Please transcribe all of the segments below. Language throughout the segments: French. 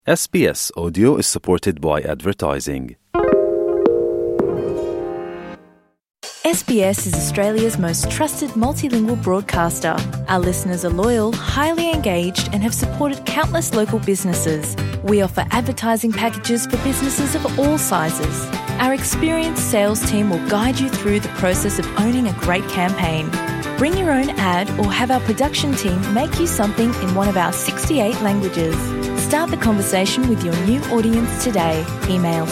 SBS Audio is supported by advertising. SBS is Australia's most trusted multilingual broadcaster. Our listeners are loyal, highly engaged, and have supported countless local businesses. We offer advertising packages for businesses of all sizes. Our experienced sales team will guide you through the process of owning a great campaign. Bring your own ad or have our production team make you something in one of our 68 languages. Start the conversation with your new audience today. Email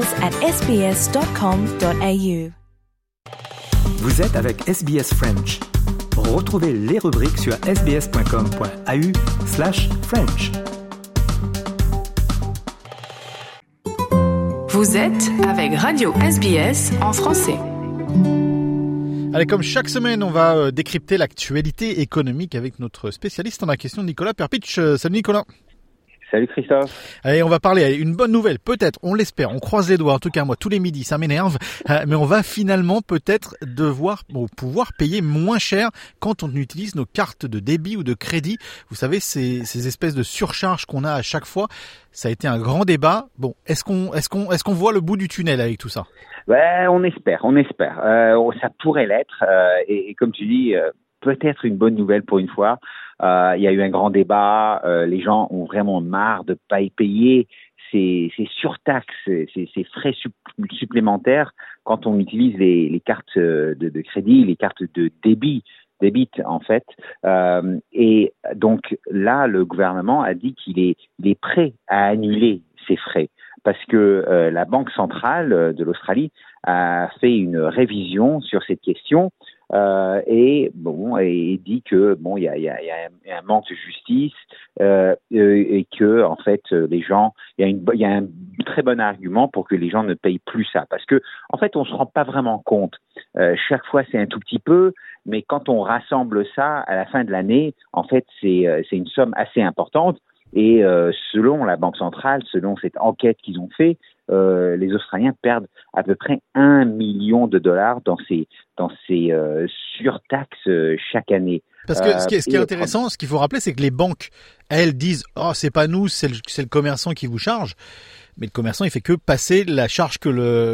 sales@sbs.com.au. Vous êtes avec SBS French. Retrouvez les rubriques sur sbs.com.au/French. Vous êtes avec Radio SBS en français. Allez, comme chaque semaine, on va décrypter l'actualité économique avec notre spécialiste en la question, Nicolas Perpich. Salut Nicolas. Salut Christophe. Allez, on va parler une bonne nouvelle, peut-être, on l'espère, on croise les doigts, en tout cas moi tous les midis, ça m'énerve, mais on va finalement peut-être pouvoir payer moins cher quand on utilise nos cartes de débit ou de crédit. Vous savez, ces espèces de surcharges qu'on a à chaque fois, ça a été un grand débat. Bon, est-ce qu'on voit le bout du tunnel avec tout ça? Ouais, on espère. Ça pourrait l'être, et comme tu dis, peut-être une bonne nouvelle pour une fois. Il y a eu un grand débat. Les gens ont vraiment marre de pas y payer ces surtaxes, ces frais supplémentaires quand on utilise les cartes de crédit, les cartes de débit en fait. Et donc là, le gouvernement a dit qu'il est prêt à annuler ces frais parce que la Banque centrale de l'Australie a fait une révision sur cette question. Et dit que il y a un manque de justice et que en fait les gens, il y a un très bon argument pour que les gens ne payent plus ça, parce que en fait on se rend pas vraiment compte. Chaque fois c'est un tout petit peu, mais quand on rassemble ça à la fin de l'année, en fait c'est une somme assez importante. Et selon la Banque centrale, selon cette enquête qu'ils ont fait, les Australiens perdent à peu près $1 million dans ces surtaxes chaque année. Parce que ce qui est intéressant, ce qu'il faut rappeler, c'est que les banques, elles disent « Oh, c'est pas nous, c'est le commerçant qui vous charge ». Mais le commerçant, il fait que passer la charge que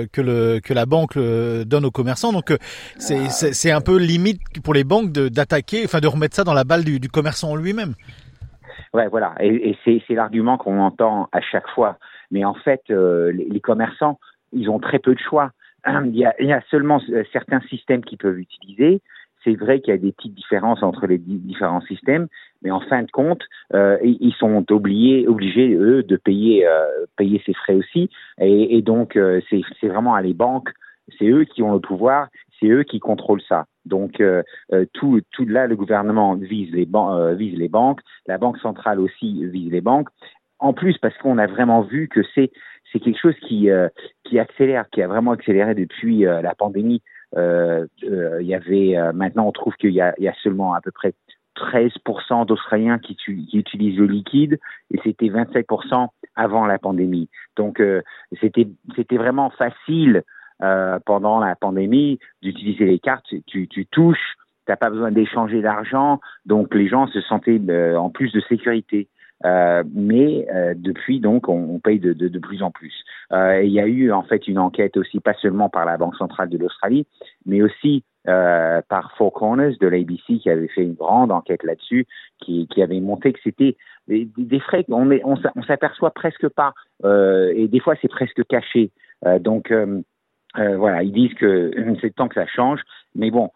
la banque donne aux commerçants. Donc c'est un peu limite pour les banques de remettre ça dans la balle du commerçant lui-même. Ouais, voilà. Et c'est l'argument qu'on entend à chaque fois. Mais en fait, les commerçants, ils ont très peu de choix. Il y a seulement certains systèmes qu'ils peuvent utiliser. C'est vrai qu'il y a des petites différences entre les différents systèmes, mais en fin de compte, ils sont obligés eux de payer ces frais aussi. Et donc, c'est vraiment les banques, c'est eux qui ont le pouvoir, c'est eux qui contrôlent ça. Donc, tout là, le gouvernement vise les banques, la Banque centrale aussi vise les banques. En plus, parce qu'on a vraiment vu que c'est quelque chose qui accélère, qui a vraiment accéléré depuis la pandémie. Il y avait maintenant, on trouve qu'il y a seulement à peu près 13% d'Australiens qui utilisent le liquide, et c'était 27% avant la pandémie. Donc, c'était vraiment facile pendant la pandémie d'utiliser les cartes. Tu touches, t'as pas besoin d'échanger d'argent, donc les gens se sentaient en plus de sécurité. Mais depuis, donc, on paye de plus en plus. Il y a eu en fait une enquête aussi, pas seulement par la Banque centrale de l'Australie, mais aussi par Four Corners de l'ABC, qui avait fait une grande enquête là-dessus, qui avait montré que c'était des frais qu'on s'aperçoit presque pas, et des fois c'est presque caché. Donc voilà, ils disent que c'est le temps que ça change, mais bon,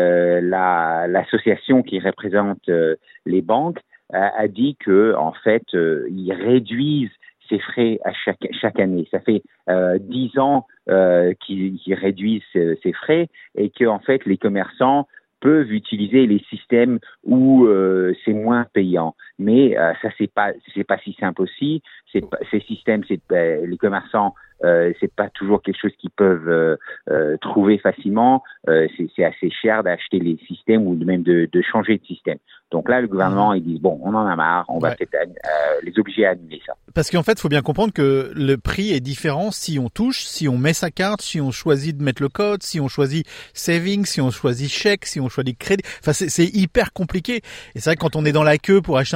l'association qui représente les banques a dit que en fait ils réduisent ces frais à chaque année. Ça fait 10 ans qu'ils réduisent ces frais, et que en fait les commerçants peuvent utiliser les systèmes où c'est moins payant. Mais ça c'est pas si simple aussi. Ces systèmes, les commerçants, c'est pas toujours quelque chose qu'ils peuvent trouver facilement. C'est assez cher d'acheter les systèmes ou même de changer de système. Donc là, le gouvernement, ils disent bon, on en a marre, on va peut-être les obliger à annuler ça. Parce qu'en fait, il faut bien comprendre que le prix est différent si on touche, si on met sa carte, si on choisit de mettre le code, si on choisit savings, si on choisit chèque, si on choisit crédit. Enfin, c'est hyper compliqué. Et c'est vrai que quand on est dans la queue pour acheter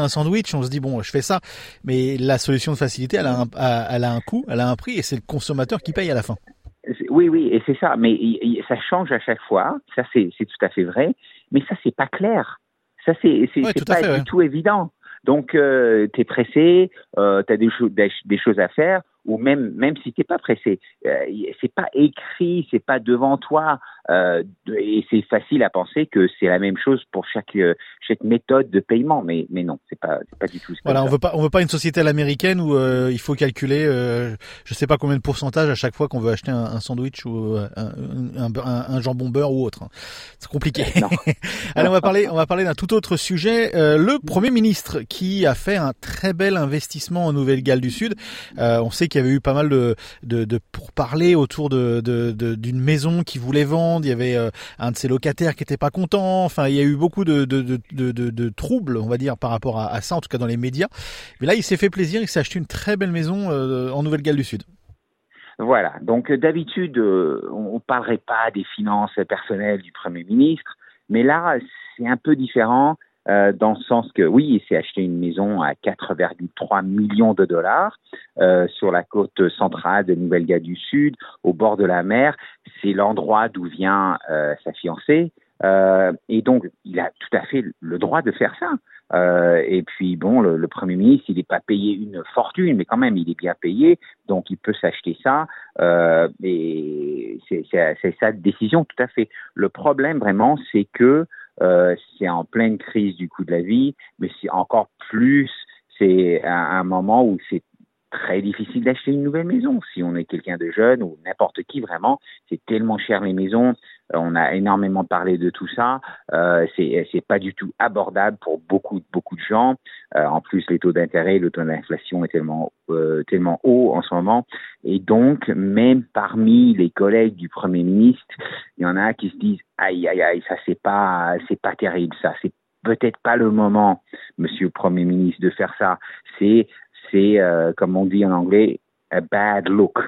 un sandwich, on se dit bon, je fais ça, mais la solution de facilité, elle a un coût, elle a un prix, et c'est le consommateur qui paye à la fin. Oui, et c'est ça. Mais ça change à chaque fois. Ça, c'est tout à fait vrai. Mais ça, c'est pas clair. Ça, c'est pas du tout évident. Donc, t'es pressé, t'as des choses à faire, ou même si t'es pas pressé, c'est pas écrit, c'est pas devant toi, et c'est facile à penser que c'est la même chose pour chaque méthode de paiement, mais non, c'est pas du tout. Voilà, on veut pas une société à l'américaine où il faut calculer, je sais pas combien de pourcentage à chaque fois qu'on veut acheter un sandwich ou un jambon beurre ou autre. C'est compliqué. Allez, on va parler d'un tout autre sujet. Le Premier ministre qui a fait un très bel investissement en Nouvelle-Galles du Sud. On sait qu'il y avait eu pas mal de pourparlers autour d'une maison qui voulait vendre. Il y avait un de ses locataires qui était pas content. Enfin, il y a eu beaucoup de troubles, on va dire, par rapport à ça, en tout cas dans les médias. Mais là, il s'est fait plaisir. Il s'est acheté une très belle maison en Nouvelle-Galles du Sud. Voilà. Donc, d'habitude, on parlerait pas des finances personnelles du Premier ministre. Mais là, c'est un peu différent. Dans le sens que, oui, il s'est acheté une maison à 4,3 millions de dollars sur la côte centrale de Nouvelle-Galles du Sud, au bord de la mer. C'est l'endroit d'où vient sa fiancée. Et donc, il a tout à fait le droit de faire ça. Et puis, bon, le Premier ministre, il n'est pas payé une fortune, mais quand même, il est bien payé. Donc, il peut s'acheter ça. Et c'est sa décision, tout à fait. Le problème, vraiment, c'est que c'est en pleine crise du coût de la vie, mais c'est encore plus, c'est un moment où c'est très difficile d'acheter une nouvelle maison. Si on est quelqu'un de jeune ou n'importe qui, vraiment, c'est tellement cher les maisons. On a énormément parlé de tout ça. C'est pas du tout abordable pour beaucoup de gens. En plus, les taux d'intérêt, le taux d'inflation est tellement haut en ce moment. Et donc, même parmi les collègues du Premier ministre, il y en a qui se disent aïe, ça c'est pas terrible, ça. C'est peut-être pas le moment, Monsieur le Premier ministre, de faire ça. C'est comme on dit en anglais, a bad look.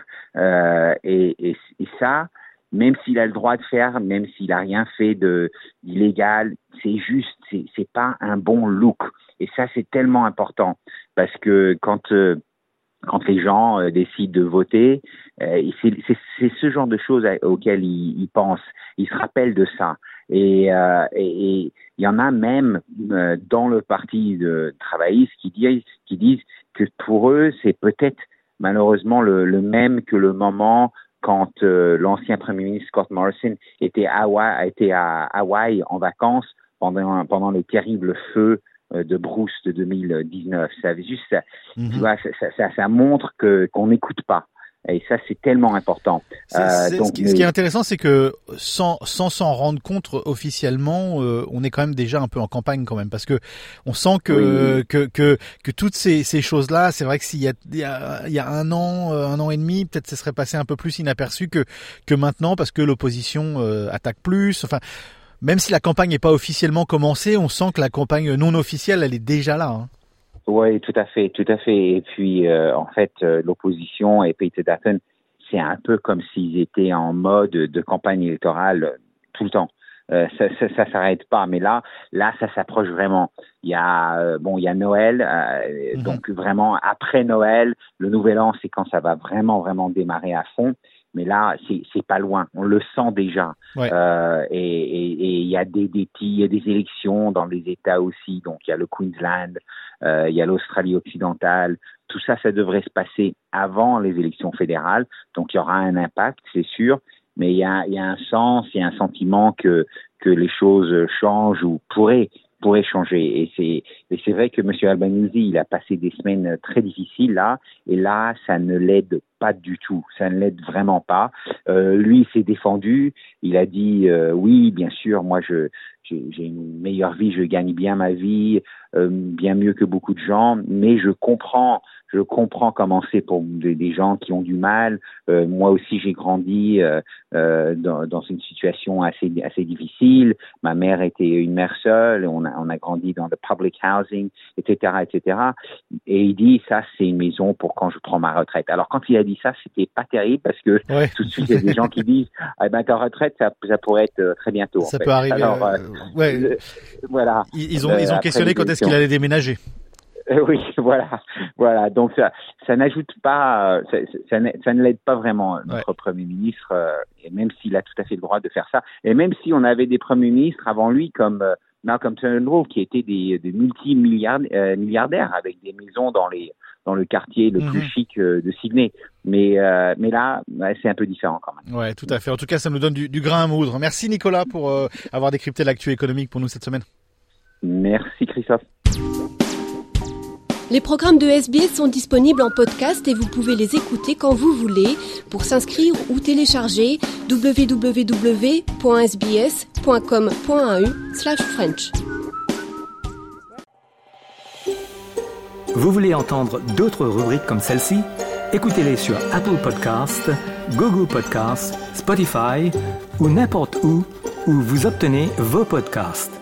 Et ça, même s'il a le droit de faire, même s'il a rien fait d'illégal, c'est pas un bon look. Et ça, c'est tellement important parce que quand les gens décident de voter, c'est ce genre de choses auxquelles ils pensent. Ils se rappellent de ça. Et il y en a même dans le parti de travaillistes qui disent que pour eux, c'est peut-être malheureusement le même que le moment quand l'ancien Premier ministre Scott Morrison était à Hawaï en vacances pendant les terribles feux de Bruce de 2019. Ça juste ça, tu vois, ça montre qu'on n'écoute pas. Et ça, c'est tellement important. Ce qui est intéressant, c'est que sans s'en rendre compte officiellement, on est quand même déjà un peu en campagne quand même, parce que on sent que toutes ces choses-là, c'est vrai que s'il y a un an et demi, peut-être ça serait passé un peu plus inaperçu que maintenant, parce que l'opposition attaque plus. Enfin, même si la campagne n'est pas officiellement commencée, on sent que la campagne non officielle, elle est déjà là. Hein. Oui, tout à fait. Et puis, en fait, l'opposition et Peter Dutton, c'est un peu comme s'ils étaient en mode de campagne électorale tout le temps. Ça s'arrête pas, mais là, ça s'approche vraiment. Il y a Noël, donc vraiment après Noël, le Nouvel An, c'est quand ça va vraiment démarrer à fond. Mais là, c'est pas loin. On le sent déjà. Ouais. Et il y a des élections dans les États aussi. Donc, il y a le Queensland, il y a l'Australie occidentale. Tout ça, ça devrait se passer avant les élections fédérales. Donc, il y aura un impact, c'est sûr. Mais il y a un sens, il y a un sentiment que les choses changent ou pourraient changer. Et c'est vrai que M. Albanese, il a passé des semaines très difficiles là. Et là, ça ne l'aide pas du tout. Ça ne l'aide vraiment pas. Lui, il s'est défendu. Il a dit, oui, bien sûr, moi, j'ai une meilleure vie, je gagne bien ma vie, bien mieux que beaucoup de gens. Mais je comprends comment c'est pour des gens qui ont du mal. Moi aussi, j'ai grandi dans une situation assez difficile. Ma mère était une mère seule. On a grandi dans le public housing, etc., etc. Et il dit, ça, c'est une maison pour quand je prends ma retraite. Alors, quand il a dit ça, c'était pas terrible parce que tout de suite, il y a des gens qui disent, ta retraite, ça pourrait être très bientôt. Ça peut arriver. Alors, voilà. Ils ont questionné quand est-ce qu'il allait déménager. Oui, voilà. Donc ça n'ajoute pas, ça ne l'aide pas vraiment notre Premier ministre, et même s'il a tout à fait le droit de faire ça. Et même si on avait des premiers ministres avant lui, comme Malcolm Turnbull, qui étaient des multimilliardaires avec des maisons dans le quartier le plus chic de Sydney. Mais là, c'est un peu différent quand même. Ouais, tout à fait. En tout cas, ça nous donne du grain à moudre. Merci Nicolas pour avoir décrypté l'actu économique pour nous cette semaine. Merci Christophe. Les programmes de SBS sont disponibles en podcast et vous pouvez les écouter quand vous voulez. Pour s'inscrire ou télécharger, www.sbs.com.au/French. Vous voulez entendre d'autres rubriques comme celle-ci? Écoutez-les sur Apple Podcasts, Google Podcasts, Spotify ou n'importe où vous obtenez vos podcasts.